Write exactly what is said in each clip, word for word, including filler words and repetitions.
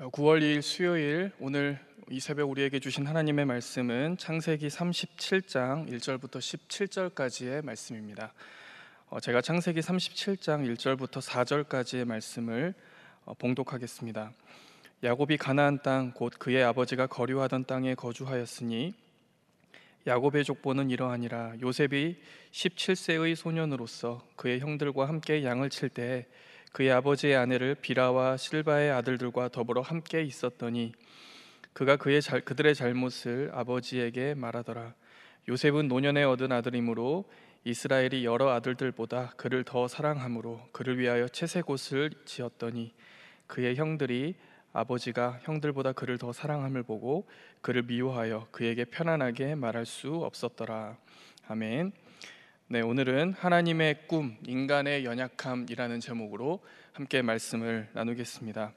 구월 이일 수요일, 오늘 이 새벽 우리에게 주신 하나님의 말씀은 창세기 삼십칠 장 일 절부터 십칠 절까지의 말씀입니다. 어, 제가 창세기 삼십칠 장 일 절부터 사 절까지의 말씀을 어, 봉독하겠습니다. 야곱이 가나안 땅 곧 그의 아버지가 거류하던 땅에 거주하였으니 야곱의 족보는 이러하니라. 요셉이 십칠 세의 소년으로서 그의 형들과 함께 양을 칠 때에 그의 아버지의 아내를 비라와 실바의 아들들과 더불어 함께 있었더니 그가 그의 잘, 그들의 잘못을 아버지에게 말하더라. 요셉은 노년에 얻은 아들이므로 이스라엘이 여러 아들들보다 그를 더 사랑함으로 그를 위하여 채색옷을 지었더니 그의 형들이 아버지가 형들보다 그를 더 사랑함을 보고 그를 미워하여 그에게 편안하게 말할 수 없었더라. 아멘. 네, 오늘은 하나님의 꿈, 인간의 연약함이라는 제목으로 함께 말씀을 나누겠습니다.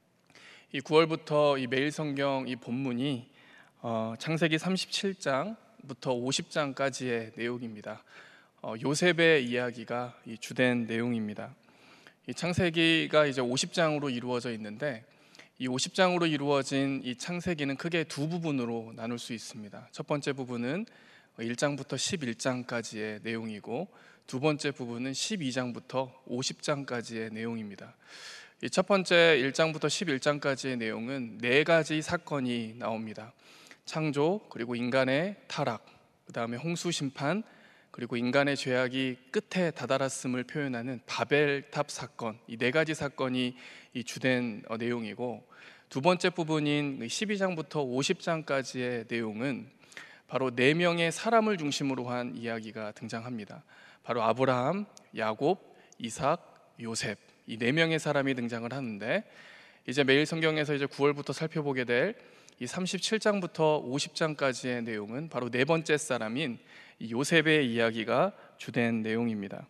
이 구월부터 이 매일 성경 이 본문이 어, 창세기 삼십칠 장부터 오십 장까지의 내용입니다. 어, 요셉의 이야기가 이 주된 내용입니다. 이 창세기가 이제 오십 장으로 이루어져 있는데 이 오십 장으로 이루어진 이 창세기는 크게 두 부분으로 나눌 수 있습니다. 첫 번째 부분은 일 장부터 십일 장까지의 내용이고 두 번째 부분은 십이 장부터 오십 장까지의 내용입니다. 이 첫 번째 일 장부터 십일 장까지의 내용은 네 가지 사건이 나옵니다. 창조, 그리고 인간의 타락, 그 다음에 홍수 심판, 그리고 인간의 죄악이 끝에 다다랐음을 표현하는 바벨탑 사건, 이 네 가지 사건이 이 주된 내용이고, 두 번째 부분인 십이 장부터 오십 장까지의 내용은 바로 네 명의 사람을 중심으로 한 이야기가 등장합니다. 바로 아브라함, 야곱, 이삭, 요셉, 이 네 명의 사람이 등장을 하는데, 이제 매일 성경에서 이제 구월부터 살펴보게 될 이 삼십칠 장부터 오십 장까지의 내용은 바로 네 번째 사람인 요셉의 이야기가 주된 내용입니다.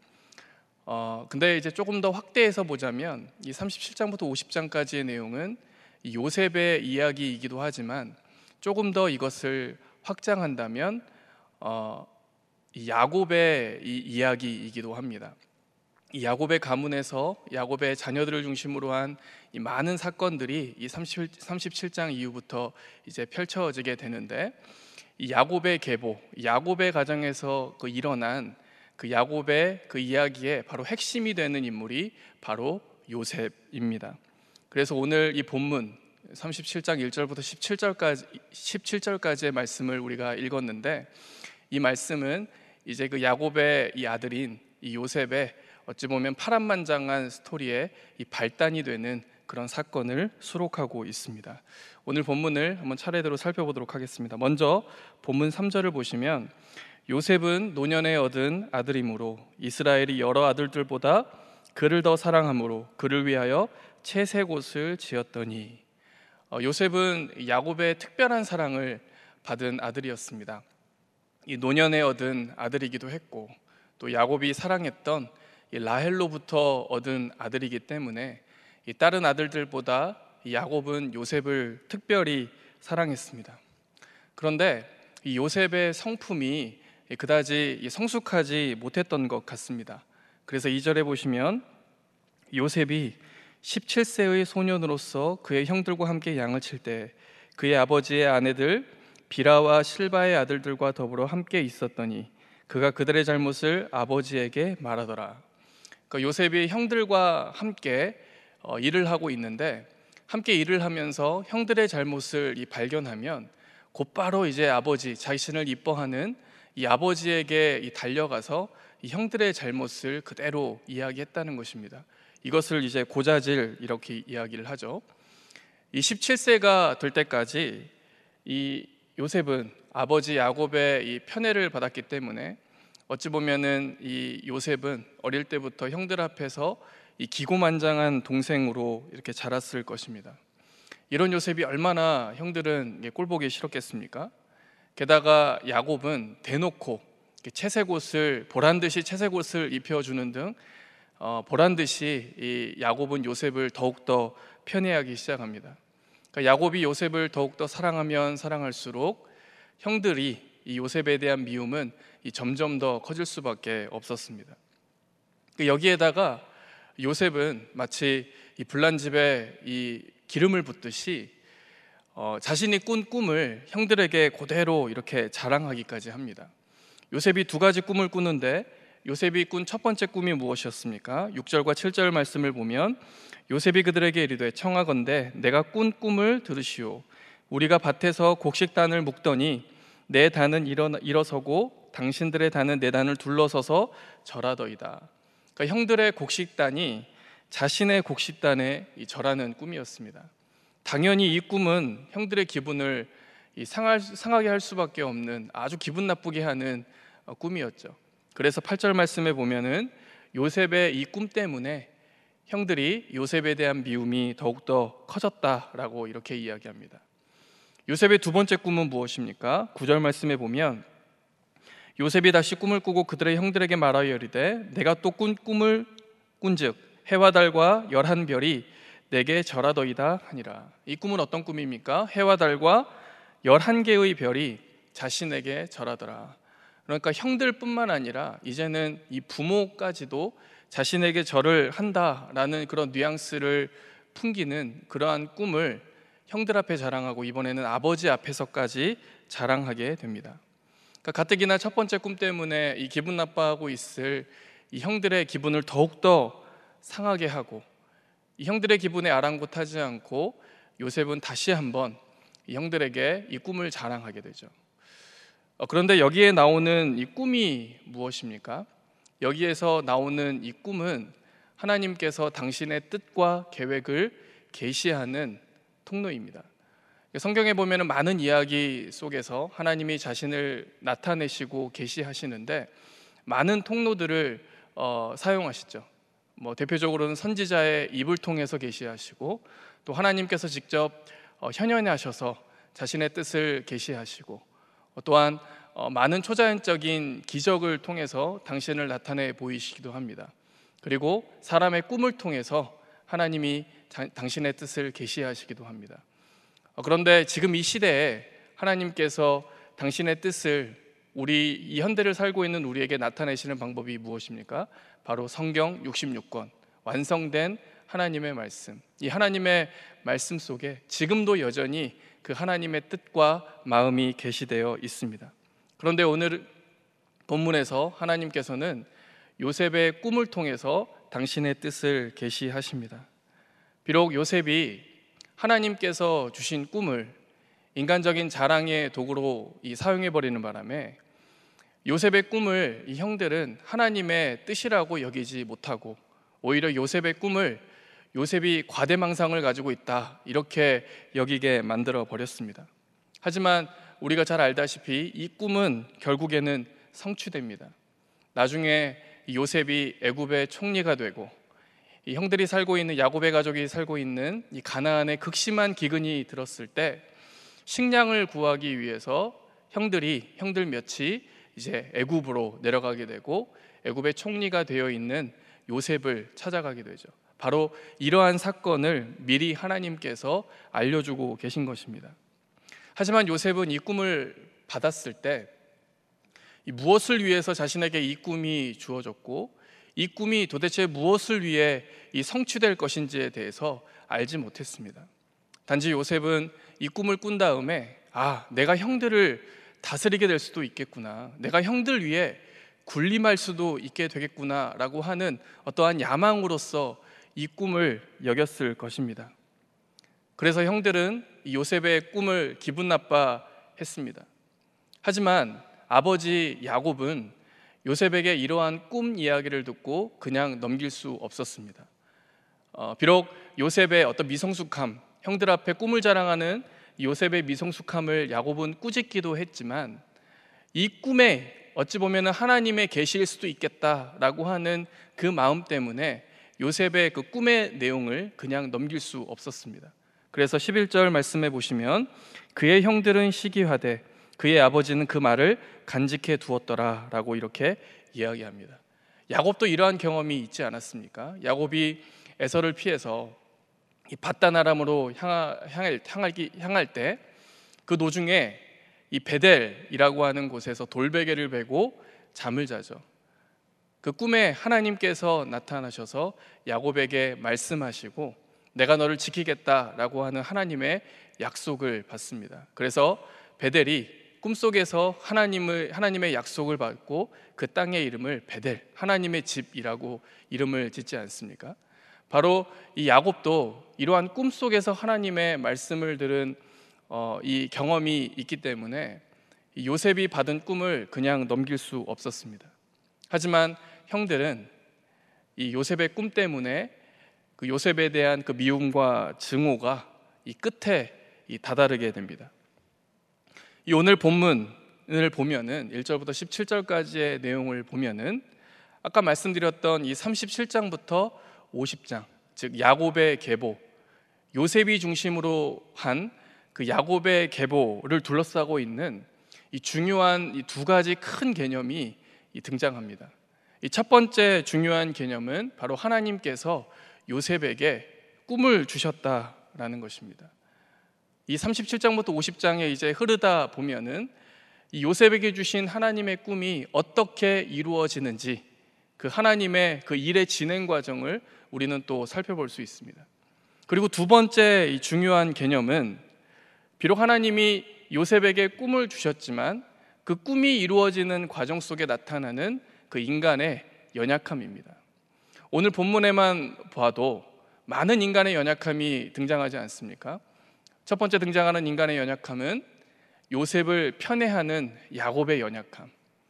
어, 근데 이제 조금 더 확대해서 보자면 이 삼십칠 장부터 오십 장까지의 내용은 이 요셉의 이야기이기도 하지만 조금 더 이것을 확장한다면 어, 이 야곱의 이 이야기이기도 합니다. 이 야곱의 가문에서 야곱의 자녀들을 중심으로 한 이 많은 사건들이 이 삼십칠 장 이후부터 이제 펼쳐지게 되는데, 이 야곱의 계보, 야곱의 가정에서 그 일어난 그 야곱의 그 이야기의 바로 핵심이 되는 인물이 바로 요셉입니다. 그래서 오늘 이 본문 삼십칠 장 일 절부터 십칠 절까지 십칠 절까지의 말씀을 우리가 읽었는데, 이 말씀은 이제 그 야곱의 이 아들인 이 요셉의 어찌 보면 파란만장한 스토리의 이 발단이 되는 그런 사건을 수록하고 있습니다. 오늘 본문을 한번 차례대로 살펴보도록 하겠습니다. 먼저 본문 삼 절을 보시면 요셉은 노년에 얻은 아들이므로 이스라엘이 여러 아들들보다 그를 더 사랑함으로 그를 위하여 채색옷을 지었더니, 어, 요셉은 야곱의 특별한 사랑을 받은 아들이었습니다. 이 노년에 얻은 아들이기도 했고, 또 야곱이 사랑했던 이 라헬로부터 얻은 아들이기 때문에 이 다른 아들들보다 이 야곱은 요셉을 특별히 사랑했습니다. 그런데 이 요셉의 성품이 그다지 성숙하지 못했던 것 같습니다. 그래서 이 절에 보시면 요셉이 십칠 세의 소년으로서 그의 형들과 함께 양을 칠 때 그의 아버지의 아내들 비라와 실바의 아들들과 더불어 함께 있었더니 그가 그들의 잘못을 아버지에게 말하더라. 그러니까 요셉이 형들과 함께 어, 일을 하고 있는데, 함께 일을 하면서 형들의 잘못을 이 발견하면 곧바로 이제 아버지, 자신을 이뻐하는 이 아버지에게 이 달려가서 이 형들의 잘못을 그대로 이야기했다는 것입니다. 이것을 이제 고자질 이렇게 이야기를 하죠. 이 십칠 세가 될 때까지 이 요셉은 아버지 야곱의 이 편애를 받았기 때문에 어찌 보면은 이 요셉은 어릴 때부터 형들 앞에서 이 기고만장한 동생으로 이렇게 자랐을 것입니다. 이런 요셉이 얼마나 형들은 꼴보기 싫었겠습니까? 게다가 야곱은 대놓고 채색옷을 보란듯이 채색옷을 입혀주는 등 어, 보란듯이 이 야곱은 요셉을 더욱더 편애하기 시작합니다. 그러니까 야곱이 요셉을 더욱더 사랑하면 사랑할수록 형들이 이 요셉에 대한 미움은 이 점점 더 커질 수밖에 없었습니다. 여기에다가 요셉은 마치 이 불난 집에 이 기름을 붓듯이 어, 자신이 꾼 꿈을 형들에게 그대로 이렇게 자랑하기까지 합니다. 요셉이 두 가지 꿈을 꾸는데 요셉이 꾼 첫 번째 꿈이 무엇이었습니까? 육 절과 칠 절 말씀을 보면 요셉이 그들에게 이르되 청하건대 내가 꾼 꿈을 들으시오. 우리가 밭에서 곡식단을 묶더니 내 단은 일어, 일어서고 당신들의 단은 내 단을 둘러서서 절하더이다. 그러니까 형들의 곡식단이 자신의 곡식단에 절하는 꿈이었습니다. 당연히 이 꿈은 형들의 기분을 상할, 상하게 할 수밖에 없는 아주 기분 나쁘게 하는 꿈이었죠. 그래서 팔 절 말씀에 보면은 요셉의 이 꿈 때문에 형들이 요셉에 대한 미움이 더욱더 커졌다라고 이렇게 이야기합니다. 요셉의 두 번째 꿈은 무엇입니까? 구 절 말씀에 보면 요셉이 다시 꿈을 꾸고 그들의 형들에게 말하여 이르되 내가 또 꾼 꿈을 꾼즉 해와 달과 열한 별이 내게 절하더이다 하니라. 이 꿈은 어떤 꿈입니까? 해와 달과 열한 개의 별이 자신에게 절하더라. 그러니까 형들뿐만 아니라 이제는 이 부모까지도 자신에게 절을 한다라는 그런 뉘앙스를 풍기는 그러한 꿈을 형들 앞에 자랑하고 이번에는 아버지 앞에서까지 자랑하게 됩니다. 그러니까 가뜩이나 첫 번째 꿈 때문에 이 기분 나빠하고 있을 이 형들의 기분을 더욱더 상하게 하고 이 형들의 기분에 아랑곳하지 않고 요셉은 다시 한번 이 형들에게 이 꿈을 자랑하게 되죠. 그런데 여기에 나오는 이 꿈이 무엇입니까? 여기에서 나오는 이 꿈은 하나님께서 당신의 뜻과 계획을 계시하는 통로입니다. 성경에 보면 많은 이야기 속에서 하나님이 자신을 나타내시고 계시하시는데 많은 통로들을 어, 사용하시죠. 뭐 대표적으로는 선지자의 입을 통해서 계시하시고 또 하나님께서 직접 어, 현현하셔서 자신의 뜻을 계시하시고 어, 또한 어, 많은 초자연적인 기적을 통해서 당신을 나타내 보이시기도 합니다. 그리고 사람의 꿈을 통해서 하나님이 자, 당신의 뜻을 계시하시기도 합니다. 어, 그런데 지금 이 시대에 하나님께서 당신의 뜻을 우리 이 현대를 살고 있는 우리에게 나타내시는 방법이 무엇입니까? 바로 성경 육십육 권 완성된 하나님의 말씀. 이 하나님의 말씀 속에 지금도 여전히 그 하나님의 뜻과 마음이 계시되어 있습니다. 그런데 오늘 본문에서 하나님께서는 요셉의 꿈을 통해서 당신의 뜻을 계시하십니다. 비록 요셉이 하나님께서 주신 꿈을 인간적인 자랑의 도구로 사용해버리는 바람에 요셉의 꿈을 이 형들은 하나님의 뜻이라고 여기지 못하고 오히려 요셉의 꿈을 요셉이 과대망상을 가지고 있다 이렇게 여기게 만들어 버렸습니다. 하지만 우리가 잘 알다시피 이 꿈은 결국에는 성취됩니다. 나중에 요셉이 애굽의 총리가 되고 이 형들이 살고 있는 야곱의 가족이 살고 있는 이 가나안에 극심한 기근이 들었을 때 식량을 구하기 위해서 형들이 형들 몇이 이제 애굽으로 내려가게 되고 애굽의 총리가 되어 있는 요셉을 찾아가게 되죠. 바로 이러한 사건을 미리 하나님께서 알려주고 계신 것입니다. 하지만 요셉은 이 꿈을 받았을 때 무엇을 위해서 자신에게 이 꿈이 주어졌고 이 꿈이 도대체 무엇을 위해 이 성취될 것인지에 대해서 알지 못했습니다. 단지 요셉은 이 꿈을 꾼 다음에 아, 내가 형들을 다스리게 될 수도 있겠구나, 내가 형들 위해 군림할 수도 있게 되겠구나 라고 하는 어떠한 야망으로서 이 꿈을 여겼을 것입니다. 그래서 형들은 요셉의 꿈을 기분 나빠했습니다. 하지만 아버지 야곱은 요셉에게 이러한 꿈 이야기를 듣고 그냥 넘길 수 없었습니다. 어, 비록 요셉의 어떤 미성숙함, 형들 앞에 꿈을 자랑하는 요셉의 미성숙함을 야곱은 꾸짖기도 했지만 이 꿈에 어찌 보면 하나님의 계시일 수도 있겠다라고 하는 그 마음 때문에 요셉의 그 꿈의 내용을 그냥 넘길 수 없었습니다. 그래서 십일 절 말씀해 보시면 그의 형들은 시기하되 그의 아버지는 그 말을 간직해 두었더라 라고 이렇게 이야기합니다. 야곱도 이러한 경험이 있지 않았습니까? 야곱이 에서를 피해서 이 밧단 아람으로 향하, 향할, 향할, 향할 때 그 도중에 이 베델이라고 하는 곳에서 돌베개를 베고 잠을 자죠. 그 꿈에 하나님께서 나타나셔서 야곱에게 말씀하시고 내가 너를 지키겠다라고 하는 하나님의 약속을 받습니다. 그래서 베델이 꿈속에서 하나님을, 하나님의 약속을 받고 그 땅의 이름을 베델, 하나님의 집이라고 이름을 짓지 않습니까? 바로 이 야곱도 이러한 꿈속에서 하나님의 말씀을 들은 어, 이 경험이 있기 때문에 이 요셉이 받은 꿈을 그냥 넘길 수 없었습니다. 하지만 형들은 이 요셉의 꿈 때문에 그 요셉에 대한 그 미움과 증오가 이 끝에 이 다다르게 됩니다. 이 오늘 본문을 보면은 일 절부터 십칠 절까지의 내용을 보면은 아까 말씀드렸던 이 삼십칠 장부터 오십 장, 즉 야곱의 계보, 요셉이 중심으로 한 그 야곱의 계보를 둘러싸고 있는 이 중요한 이 두 가지 큰 개념이 이 등장합니다. 이 첫 번째 중요한 개념은 바로 하나님께서 요셉에게 꿈을 주셨다라는 것입니다. 이 삼십칠 장부터 오십 장에 이제 흐르다 보면은 이 요셉에게 주신 하나님의 꿈이 어떻게 이루어지는지 그 하나님의 그 일의 진행 과정을 우리는 또 살펴볼 수 있습니다. 그리고 두 번째 이 중요한 개념은 비록 하나님이 요셉에게 꿈을 주셨지만 그 꿈이 이루어지는 과정 속에 나타나는 그 인간의 연약함입니다. 오늘 본문에만 봐도 많은 인간의 연약함이 등장하지 않습니까? 첫 번째 등장하는 인간의 연약함은 요셉을 편애하는 야곱의 연약함,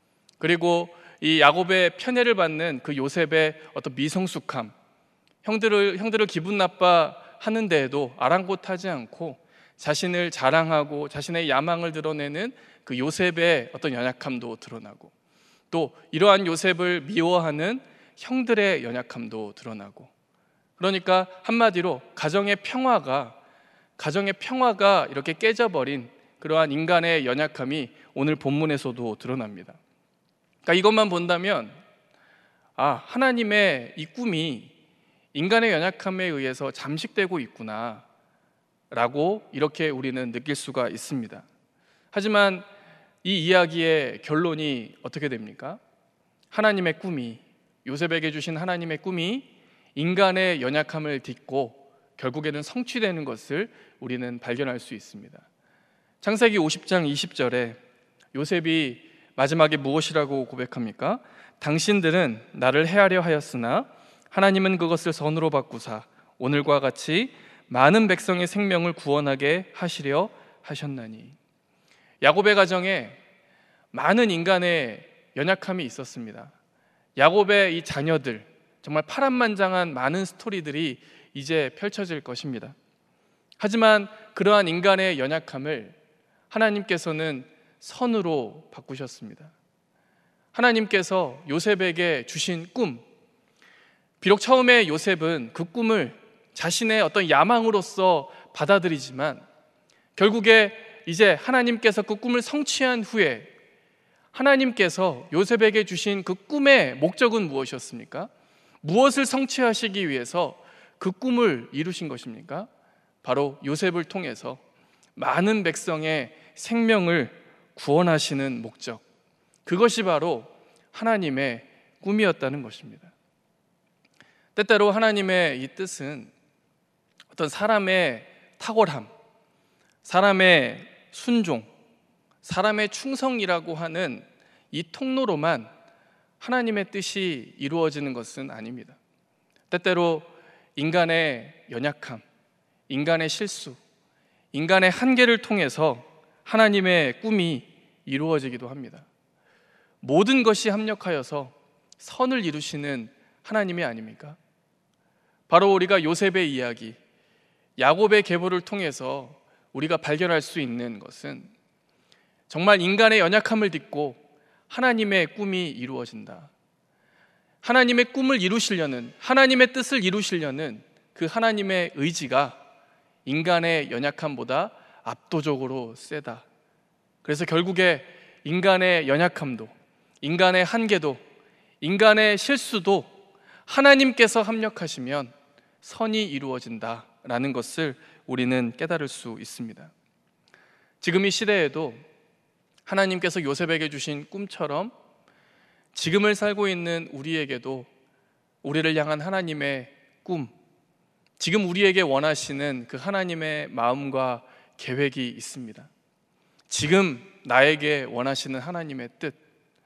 그리고 이 야곱의 편애를 받는 그 요셉의 어떤 미성숙함, 형들을, 형들을 기분 나빠하는 데에도 아랑곳하지 않고 자신을 자랑하고 자신의 야망을 드러내는 그 요셉의 어떤 연약함도 드러나고, 또 이러한 요셉을 미워하는 형들의 연약함도 드러나고, 그러니까 한마디로 가정의 평화가 가정의 평화가 이렇게 깨져버린 그러한 인간의 연약함이 오늘 본문에서도 드러납니다. 그러니까 이것만 본다면 아, 하나님의 이 꿈이 인간의 연약함에 의해서 잠식되고 있구나 라고 이렇게 우리는 느낄 수가 있습니다. 하지만 이 이야기의 결론이 어떻게 됩니까? 하나님의 꿈이, 요셉에게 주신 하나님의 꿈이 인간의 연약함을 딛고 결국에는 성취되는 것을 우리는 발견할 수 있습니다. 창세기 오십 장 이십 절에 요셉이 마지막에 무엇이라고 고백합니까? 당신들은 나를 해하려 하였으나 하나님은 그것을 선으로 바꾸사 오늘과 같이 많은 백성의 생명을 구원하게 하시려 하셨나니. 야곱의 가정에 많은 인간의 연약함이 있었습니다. 야곱의 이 자녀들, 정말 파란만장한 많은 스토리들이 이제 펼쳐질 것입니다. 하지만 그러한 인간의 연약함을 하나님께서는 선으로 바꾸셨습니다. 하나님께서 요셉에게 주신 꿈, 비록 처음에 요셉은 그 꿈을 자신의 어떤 야망으로서 받아들이지만 결국에 이제 하나님께서 그 꿈을 성취한 후에 하나님께서 요셉에게 주신 그 꿈의 목적은 무엇이었습니까? 무엇을 성취하시기 위해서 그 꿈을 이루신 것입니까? 바로 요셉을 통해서 많은 백성의 생명을 구원하시는 목적, 그것이 바로 하나님의 꿈이었다는 것입니다. 때때로 하나님의 이 뜻은 어떤 사람의 탁월함, 사람의 순종, 사람의 충성이라고 하는 이 통로로만 하나님의 뜻이 이루어지는 것은 아닙니다. 때때로 인간의 연약함, 인간의 실수, 인간의 한계를 통해서 하나님의 꿈이 이루어지기도 합니다. 모든 것이 합력하여서 선을 이루시는 하나님이 아닙니까? 바로 우리가 요셉의 이야기, 야곱의 계보를 통해서 우리가 발견할 수 있는 것은 정말 인간의 연약함을 딛고 하나님의 꿈이 이루어진다. 하나님의 꿈을 이루시려는, 하나님의 뜻을 이루시려는 그 하나님의 의지가 인간의 연약함보다 압도적으로 세다. 그래서 결국에 인간의 연약함도, 인간의 한계도, 인간의 실수도 하나님께서 합력하시면 선이 이루어진다라는 것을 우리는 깨달을 수 있습니다. 지금 이 시대에도 하나님께서 요셉에게 주신 꿈처럼 지금을 살고 있는 우리에게도 우리를 향한 하나님의 꿈, 지금 우리에게 원하시는 그 하나님의 마음과 계획이 있습니다. 지금 나에게 원하시는 하나님의 뜻,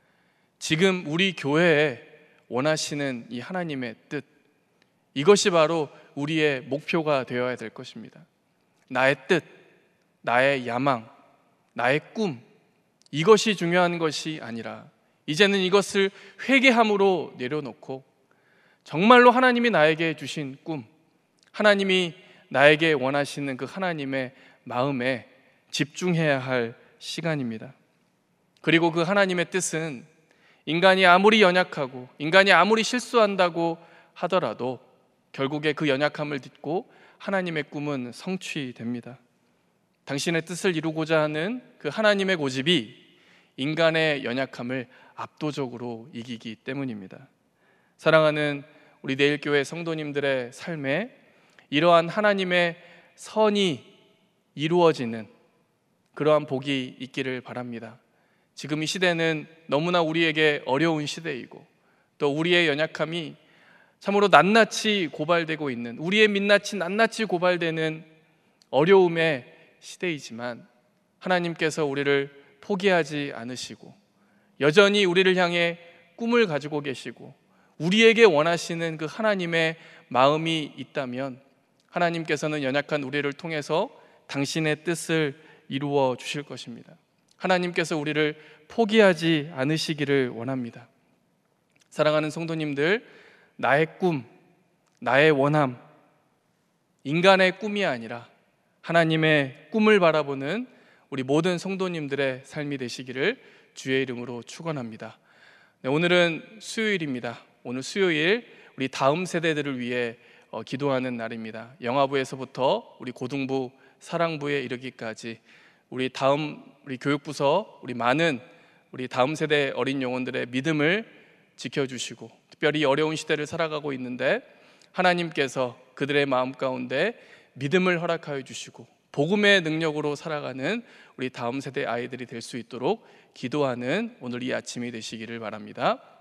지금 우리 교회에 원하시는 이 하나님의 뜻, 이것이 바로 우리의 목표가 되어야 될 것입니다. 나의 뜻, 나의 야망, 나의 꿈, 이것이 중요한 것이 아니라 이제는 이것을 회개함으로 내려놓고 정말로 하나님이 나에게 주신 꿈, 하나님이 나에게 원하시는 그 하나님의 마음에 집중해야 할 시간입니다. 그리고 그 하나님의 뜻은 인간이 아무리 연약하고 인간이 아무리 실수한다고 하더라도 결국에 그 연약함을 딛고 하나님의 꿈은 성취됩니다. 당신의 뜻을 이루고자 하는 그 하나님의 고집이 인간의 연약함을 압도적으로 이기기 때문입니다. 사랑하는 우리 내일교회 성도님들의 삶에 이러한 하나님의 선이 이루어지는 그러한 복이 있기를 바랍니다. 지금 이 시대는 너무나 우리에게 어려운 시대이고 또 우리의 연약함이 참으로 낱낱이 고발되고 있는, 우리의 민낯이 낱낱이 고발되는 어려움의 시대이지만 하나님께서 우리를 포기하지 않으시고 여전히 우리를 향해 꿈을 가지고 계시고 우리에게 원하시는 그 하나님의 마음이 있다면 하나님께서는 연약한 우리를 통해서 당신의 뜻을 이루어 주실 것입니다. 하나님께서 우리를 포기하지 않으시기를 원합니다. 사랑하는 성도님들, 나의 꿈, 나의 원함, 인간의 꿈이 아니라 하나님의 꿈을 바라보는 우리 모든 성도님들의 삶이 되시기를 주의 이름으로 축원합니다. 네, 오늘은 수요일입니다. 오늘 수요일 우리 다음 세대들을 위해 어, 기도하는 날입니다. 영아부에서부터 우리 고등부, 사랑부에 이르기까지 우리 다음 우리 교육부서 우리 많은 우리 다음 세대 어린 영혼들의 믿음을 지켜주시고 특별히 어려운 시대를 살아가고 있는데 하나님께서 그들의 마음 가운데 믿음을 허락하여 주시고 복음의 능력으로 살아가는 우리 다음 세대 아이들이 될 수 있도록 기도하는 오늘 이 아침이 되시기를 바랍니다.